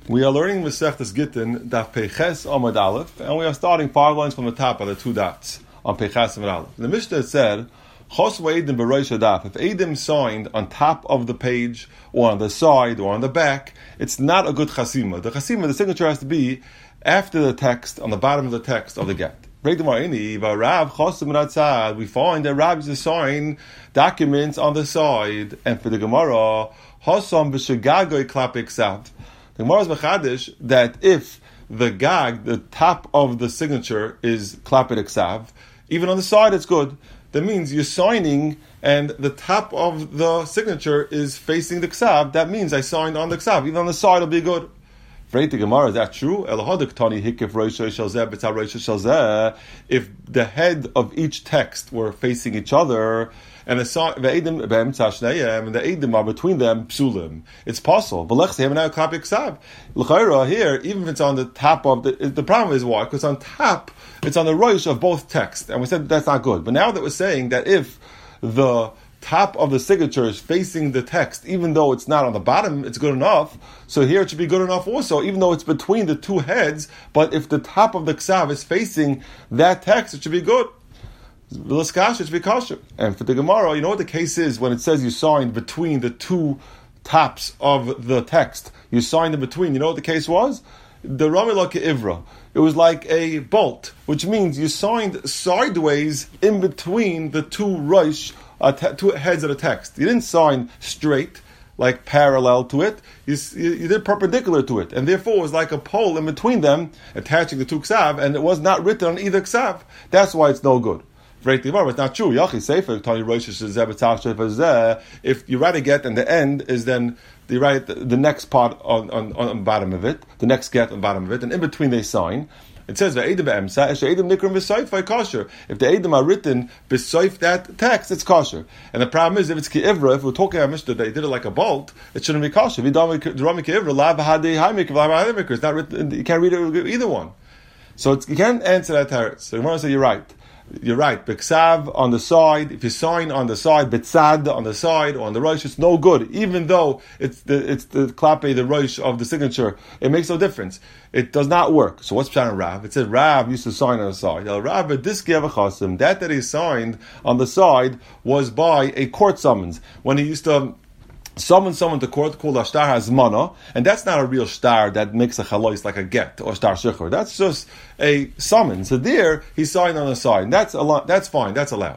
We are learning Masechtas Gittin, Daf Peches Amud Aleph, and we are starting 5 lines from the top of the 2 dots on Peches Amud Aleph. The Mishnah said, Chos Eidim B'Rosh Daf. If Eidim signed on top of the page, or on the side, or on the back, it's not a good chasima. The chasima, the signature has to be after the text, on the bottom of the text of the get. We find that Rav used to sign documents on the side, and for the Gemara, Hosam B'Shagagoy Klapik Sav. The Gemara is mechadish that if the gag, the top of the signature, is klapid iksav, even on the side it's good. That means you're signing and the top of the signature is facing the ksav. That means I signed on the ksav. Even on the side it'll be good. Freit the Gemara, is that true? If the head of each text were facing each other, and the Eidim are between them, psulim, it's possible. But here, even if it's on the top of the problem is why? Because on top, it's on the roish of both texts, and we said that's not good. But now that we're saying that if the top of the signature is facing the text, even though it's not on the bottom, it's good enough. So here it should be good enough also, even though it's between the two heads, but if the top of the ksav is facing that text, it should be good. It should be kosher. And for the Gemara, you know what the case is when it says you signed between the two tops of the text. You signed in between. You know what the case was? The Ramila Ke'ivra. It was like a bolt, which means you signed sideways in between the two rosh, two heads of the text. You didn't sign straight, like parallel to it. You did perpendicular to it. And therefore it was like a pole in between them, attaching the two ksav, and it was not written on either ksav. That's why it's no good. It's not true. If you write a get and the end is then you write the next part on the bottom of it, the next get on the bottom of it, and in between they sign. It says if the Eidim are written beside that text, it's kosher. And the problem is if it's Ke'ivra, if we're talking about Mishnah, they did it like a bolt, it shouldn't be kosher. It's not written, you can't read it either one. So you can't answer that teretz. So you want to say you're right. You're right. B'ksav on the side. If you sign on the side, b'tzad on the side or on the rosh, it's no good. Even though it's the klape, the rosh of the signature, it makes no difference. It does not work. So what's Pshat Rav? It says Rav used to sign on the side. Rav that he signed on the side was by a court summons when he used to summon someone to court called a shtar hazmana, and that's not a real shtar that makes a chalois like a get or shtar shechur. That's just a summon. So there, he signed on the side. And that's fine. That's allowed.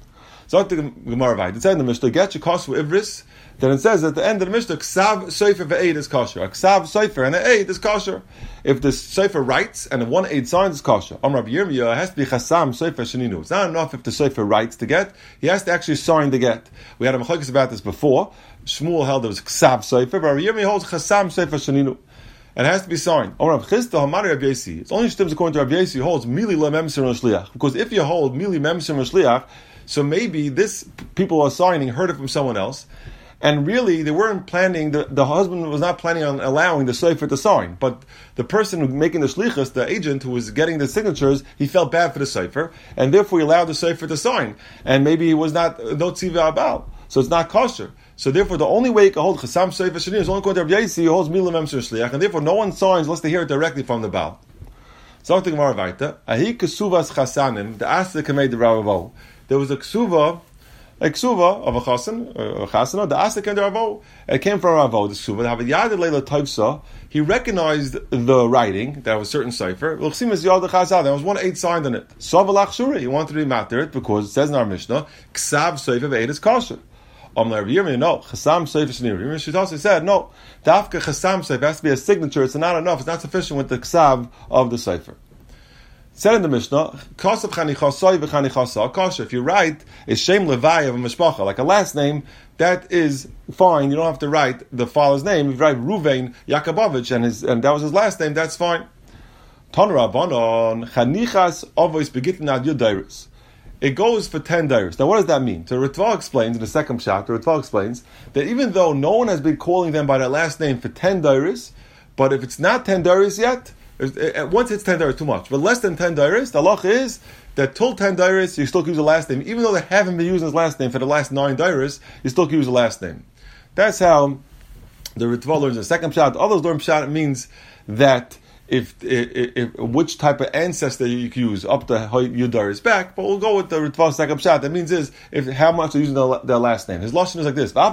So the Gemara, it said in the Mishnah, get your kosher ivris. Then it says at the end of the Mishnah, ksav sofer ve'eid is kosher. A ksav sofer and an eid is kosher. If the sofer writes and the one eid signs is kosher. Rabbi Yirmiyah has to be chasam sofer sheninu. It's not enough if the sofer writes the get. He has to actually sign the get. We had a machlokes about this before. Shmuel held it was ksav sofer, but Rabbi Yirmiyah holds chasam sofer sheninu. And it has to be signed. It's only stems according to Rabbi Yesi who holds mili lememser shliach. Because if you hold mili memser shliach, so maybe this people who are signing heard it from someone else, and really they weren't planning. The husband was not planning on allowing the sofer to sign, but the person who making the shlichus, the agent who was getting the signatures, he felt bad for the sofer, and therefore he allowed the sofer to sign. And maybe he was not no tzivah abal, so it's not kosher. So therefore, the only way you can hold chasam sofer sheninu is only according to Rabbi Yesi who holds milah memser shliach, and therefore no one signs unless they hear it directly from the Baal. So the Gemara weiter. Ahi kesuvas chasanim the asik made the Ravo. There was a ksuva of a chasan, the asik and the Ravo. It came from Ravo. The ksuva. The yad leila taivsa. He recognized the writing that was certain cipher. There was one eid signed on it. Savalach shura. He wanted to be matter it because it says in our Mishnah, ksav sofer ve'eid is kosher. No, chasam sofer sheninu. She also said no. Dafka chasam sofer has to be a signature. It's not enough. It's not sufficient with the ksav of the cipher. Said in the Mishnah, kasav chanichasai v'chanichasa kasha. If you write a shem levai of a mishpacha, like a last name, that is fine. You don't have to write the father's name. If you write Ruvain Yakubovich and that was his last name, that's fine. Ton Rabbanon chanichas avos begitin ad yudairis. It goes for 10 dairis. Now what does that mean? So Ritva explains in the second chapter, Ritva explains that even though no one has been calling them by their last name for 10 dairis, but if it's not 10 dairis yet, once it's 10 dairis, too much. But less than 10 dairis, the halach is that till 10 dairis, you still can use the last name. Even though they haven't been using his last name for the last 9 dairis, you still can use the last name. That's how The Ritva learns the second pshat. Others learn pshat. It means that if which type of ancestor you can use up to Yudar is back, but we'll go with the Ritva second pshat. That means is if how much they're using their last name. His lashon is like this: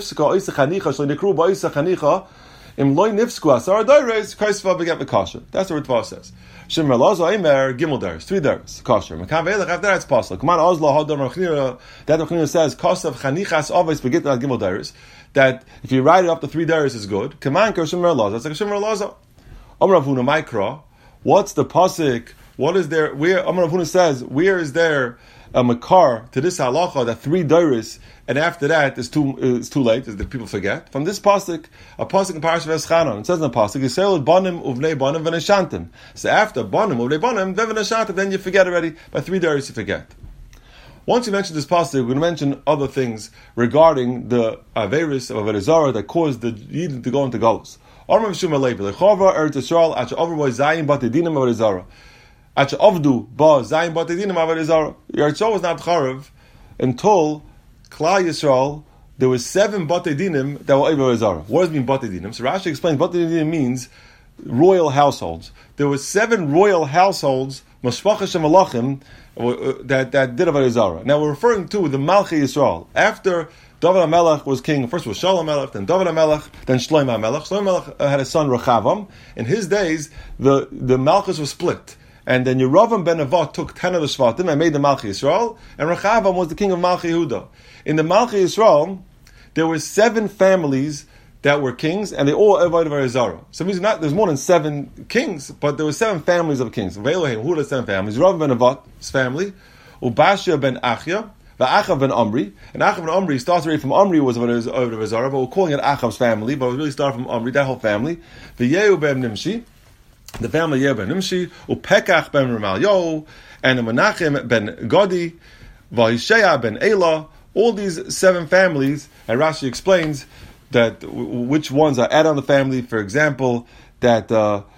Im loy nifsku asar daires kaisva beget mekasher. That's what Ritva says. Shimmer lazo aimer gimel daires, 3 daires kasher. Mekan ve'elach after that it's possible. Come on, Ozla hadar Rechnira. That Rechnira says kasav chanichas always beget gimel daires. That if you write it up to 3 daires is good. Come on, Shimmer lazo. That's like a Shimmer lazo. Amar Avuna Mikra. What's the pasuk? What is there? Where Amar Avuna says? Where is there a makar to this halacha that 3 daires and after that it's too late, as the people forget? From this pasuk, a pasuk in Parashat Veschanon, it says in the pasuk, Yisrael banim uvnei banim v'neshantim. So after banim uvnei banim v'neshantim, then you forget already. By 3 daires you forget. Once you mention this pasuk, we're going to mention other things regarding the averis of Avodah Zarah that caused the Yidden to go into galus. Amar Shuma Levi lechava Eretz Yisrael acha overboy zayin batedinim Avodah Zarah. Acha avdu ba zayin batedinim Avodah Zarah. Eretz Yisrael was not charav until Klal Yisrael. There was 7 batedinim that were Avodah Zarah. What does it mean batedinim? So Rashi explains batedinim means royal households. There were 7 royal households, mashpachas malachim, that did Avodah Zarah. Now we're referring to the Malchei Yisrael. After David HaMelech was king, first was Shalom HaMelech, then David HaMelech, then Shlomo HaMelech. Shlomo HaMelech had a son, Rechavam. In his days, the Malchus was split. And then Yeravam ben Nevat took 10 of the Shvatim and made the Malchei Yisrael, and Rechavam was the king of Malchei Yehuda. In the Malchei Yisrael, there were 7 families that were kings, and they all avoided Avodah Zarah. So it means there's more than 7 kings, but there were 7 families of kings. Ve'elohim, who are the 7 families? Yeravam ben Nevat's family, Ubashia ben Achia, Achav ben Omri, and Achav ben Omri starts already from Omri was over Zarah, but we're calling it Achav's family, but it really started from Omri, that whole family. The Yehu ben Nimshi, the family Yehu ben Nimshi, Upekach ben Ramalyo, and Menachem ben Godi, Vahisheya ben Elah, all these 7 families, and Rashi explains that which ones are add on the family. For example, that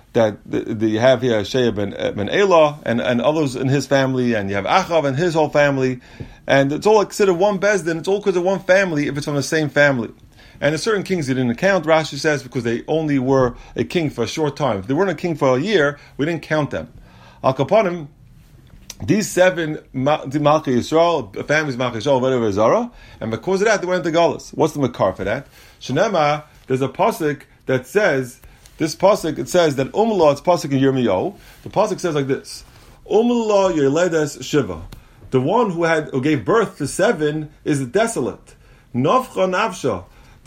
you have here Shea ben Elah and others in his family, and you have Achav and his whole family, and it's all considered one bezdin. It's all because of one family if it's from the same family. And there's certain kings he didn't count, Rashi says, because they only were a king for a short time. If they weren't a king for a year, we didn't count them. Al Kapanim, these 7 Malchei Yisrael, families Malchei Yisrael, Avodah Zarah, and because of that, they went into galus. What's the makar for that? Shenema, there's a pasuk that says, this pasuk, it says that Umla, it's pasuk in Yirmiyahu. The pasuk says like this: Umla Yerledes Shiva. The one who gave birth to 7 is desolate. Nafcha Nafsha.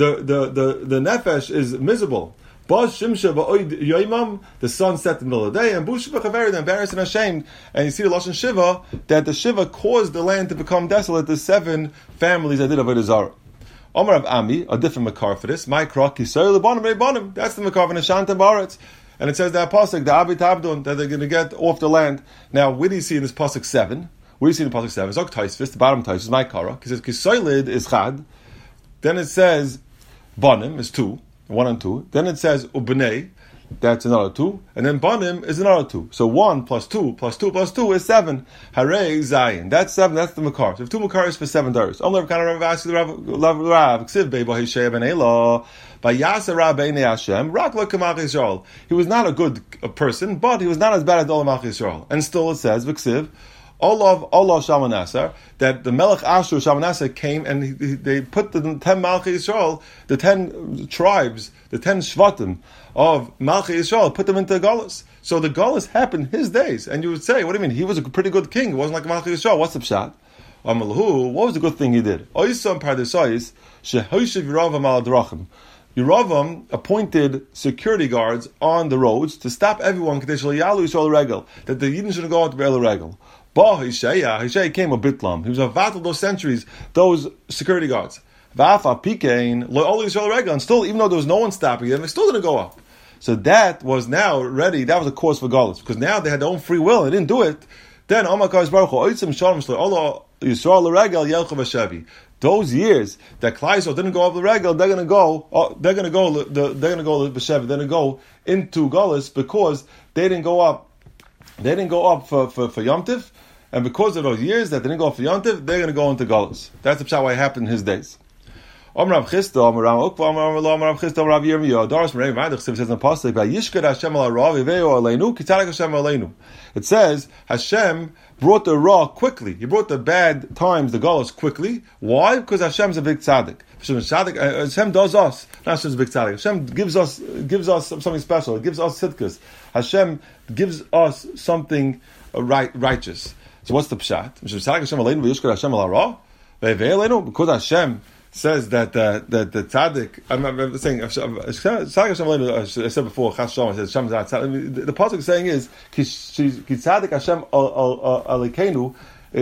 The nefesh is miserable. Bas Shimsha Ba'oid Yoimam. The sun set in the middle of the day, and Bush B'Chaveri, embarrassed and ashamed. And you see the lashon Shiva, that the Shiva caused the land to become desolate. The 7 families that did Avodah Zarah. Omar of Ami, a different makar for this. My krok Yisrael Lebanim Reibanim. That's the makar for Neshantam Baretz. And it says that pasuk, the Abit Abdun, that they're going to get off the land. Now, where do you see in this pasuk 7? Where do you see in the pasuk 7? Zok Taisvis, the bottom Taisvis, my kara. It says Kisoilid is Chad. Then it says Banim is 2, 1 and 2. Then it says Ubnei, that's another 2. And then Banim is another 2. So 1 plus 2 plus 2 plus 2 is 7. Harei Zayin. That's 7, that's the makar. So if 2 makaris for 7 days. Only kind of ask the Rav, Ksiv Beba Hishei ben Elah. By Yasser Rabbeinu Hashem, Rakla Kamach Yisrael. He was not a good person, but he was not as bad as all of Yisrael. And still it says, V'ksiv, Allah Shalmaneser, that the Melech Ashur Shalmaneser came and they put the 10 Malchei Yisrael, the 10 tribes, the 10 Shvatim of Malchei Yisrael, put them into Galus. So the Galus happened his days. And you would say, what do you mean? He was a pretty good king. It wasn't like Malchei Yisrael. What's the pshat? What was the good thing he did? Oisam Pardesais, Shehoishiv Yeravam al Drachim. Yeravam appointed security guards on the roads to stop everyone, that the Yidden shouldn't go out to Be'el Regel. But Hishaya came a bitlam. He was a vat of those centuries, those security guards. And still, even though there was no one stopping them, they still didn't go up. So that was now ready, that was a cause for Galus. Because now they had their own free will, and they didn't do it. Then, those years that Klal Yisrael didn't go up the regel, they're going to go into Galus because they didn't go up. They didn't go up for Yom Tiv, and because of those years that they didn't go up for Yom Tiv, they're going to go into Galus. That's the pshat why it happened in his days. Rav Chisda, Amar Rav Ukva, Amar Rav Chisda, Rav Yirmiyah, Doris Merei Vayndach says in the pasuk, "Vayishked Hashem al hara v'veo aleinu, kitzadik Hashem aleinu." It says Hashem brought the ra quickly. He brought the bad times, the galus quickly. Why? Because Hashem's a big tzaddik. Hashem does us. Not Hashem's a big tzaddik. Hashem gives us something special. It gives us tzidkas. Hashem gives us something righteous. So what's the pshat? Because Hashem says that the tzaddik. I'm saying I said before. I said Hashem's not tzaddik. The pasuk saying is ki tzaddik Hashem alikenu.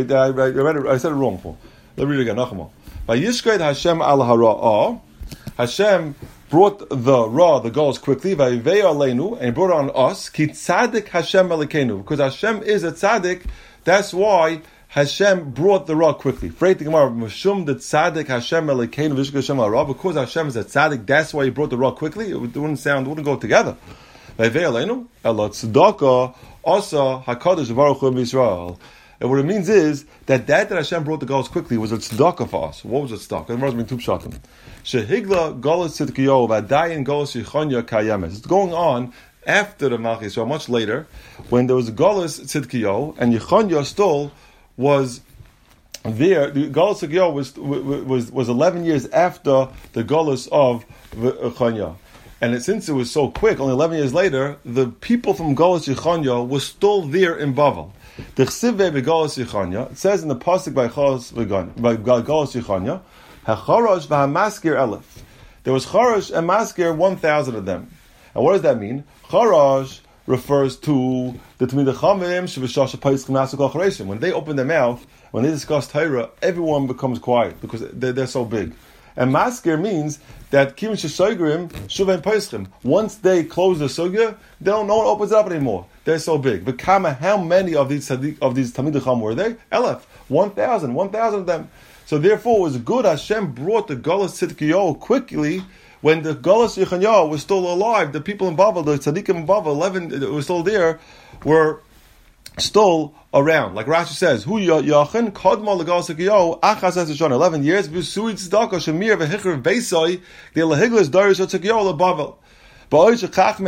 I said it wrong. Let me read it again. Nachama. Vayishked Hashem al hara. Hashem brought the ra, the goals quickly. Vayvei aleinu, and he brought it on us. Ki tzaddik Hashem alikenu. Because Hashem is a tzaddik. That's why Hashem brought the ra quickly. Freit the Gemara, Mishum the tzaddik Hashem elikeinu v'yishked Hashem al ra. Because Hashem is a tzaddik, that's why he brought the ra quickly. It wouldn't go together. Vayvei aleinu elo tzedakah asa hakadosh baruch hu Yisrael. And what it means is that Hashem brought the galus quickly was a tzedakah for us. What was a tzedakah? The Gemara is being two pshatim. Shehigla galus tzidkiyo v'adayin galus yichanya kayemes. It's going on after the Malach Yisrael, much later, when there was galus tzidkiyo and Yichanya still was there. The galus tzidkiyo was 11 years after the galus of Yichanya. And since it was so quick, only 11 years later, the people from galus Yichanya were still there in Bavel. The Chsive beGalus Yichanya, it says in the pasuk by Galus Yichanya, HaCharash v'HaMaskir Elef. There was Charash and Maskir, 1,000 of them. And what does that mean? Charash refers to the Talmidei Chachamim sheb'shasha Pesach Masuk Achareshim. When they open their mouth, when they discuss Torah, everyone becomes quiet because they're so big. And Maskir means that Kim Sheshogrim Shuven Peschim. Once they close the sugya, no one opens it up anymore. They're so big. But how many of these Talmidei Chacham were they? Elef, 1,000 of them. So therefore, it was good. Hashem brought the Galus Tzidkiyo quickly when the Galus Yichanya was still alive. The people in Bavel, the tzaddikim in Bavel, 11 that were still there, were still around. Like Rashi says, Hu Yachin Kadma LeGalus Tzidkiyo Achas Eseshon 11 years. V'Suid Tzedakah Shemir v'Hichrav Beisai the Lehiglas Darius Tzidkiyo LeBavel. And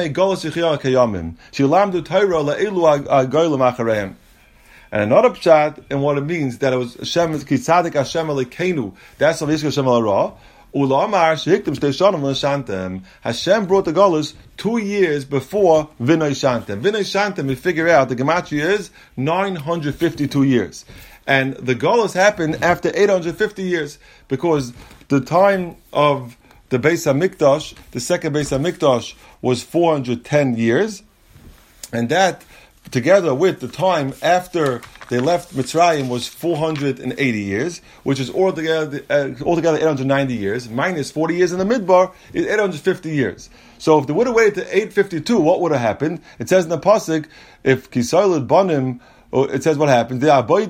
another pshat in what it means that it was Hashem Kitzadik Hashem Elikenu. That's of Yishka Hashem Elara. Ulamar Shehiktim Shteishanim L'Shantem. Hashem brought the Galus 2 years before Vinay Shantem. Vinay Shantem, we figure out the Gematria is 952 years, and the Galus happened after 850 years because the time of the Beis HaMikdash, the second Beis HaMikdash, was 410 years, and that, together with the time after they left Mitzrayim, was 480 years, which is altogether 890 years, minus 40 years in the Midbar, is 850 years. So if they would have waited to 852, what would have happened? It says in the Pasuk, if Kisaylid Banim, it says what happens.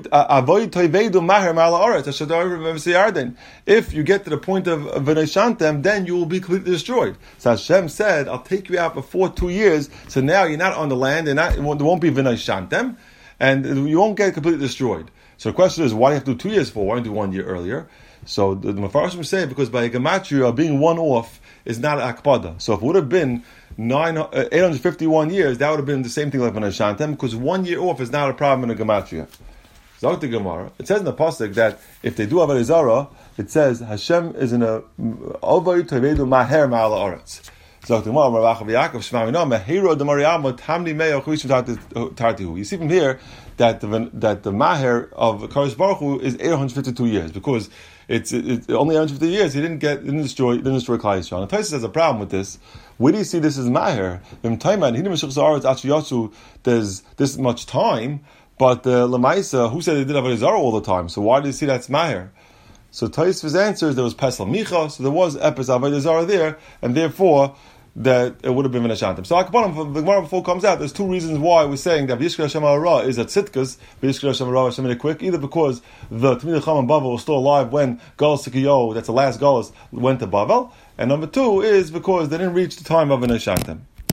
If you get to the point of Vinay Shantem, then you will be completely destroyed. So Hashem said, I'll take you out before 2 years, so now you're not on the land, there won't be Vinay Shantem, and you won't get completely destroyed. So the question is, why do you have to do 2 years for? Why don't you do 1 year earlier? So the Mefarshim say, because by a Gematria, being one off is not Akpada. So if it would have been 851 years, that would have been the same thing like Vinay Shantem, because 1 year off is not a problem in a Gematria. Zok the Gemara, it says in the pasuk that if they do Avodah Zarah, it says Hashem is in a Ovay Tovedu Maher Ma'al Haaretz. Zok the Gemara, Rav Yaakov Shmamina Mehiro de Mariam Tamni Me'o Chuishim Tartihu. You see from here that the Maher of Kadosh Baruch Hu is 852 years, because it's only 150 years. He didn't destroy Klal Yisrael. And Tosfos has a problem with this. Where do you see this as Maher? There's this much time, but Lamaisa, who said they did Avodah Zarah all the time? So why do you see that's Maher? So Tosfos answers there was Pesel Micha, so there was Epis Avodah Zarah there, and therefore that it would have been Vinay Shantem. So the Gemara before comes out, there's two reasons why we're saying that V'yishkar Hashem Hara is at Tzidkas, V'yishkar Hashem Hara Hashem in a quick, either because the Talmidei Chacham Bavel was still alive when Galus Tzidkiyo, that's the last Galus, went to Bavel, and number two is because they didn't reach the time of Vinay Shantem.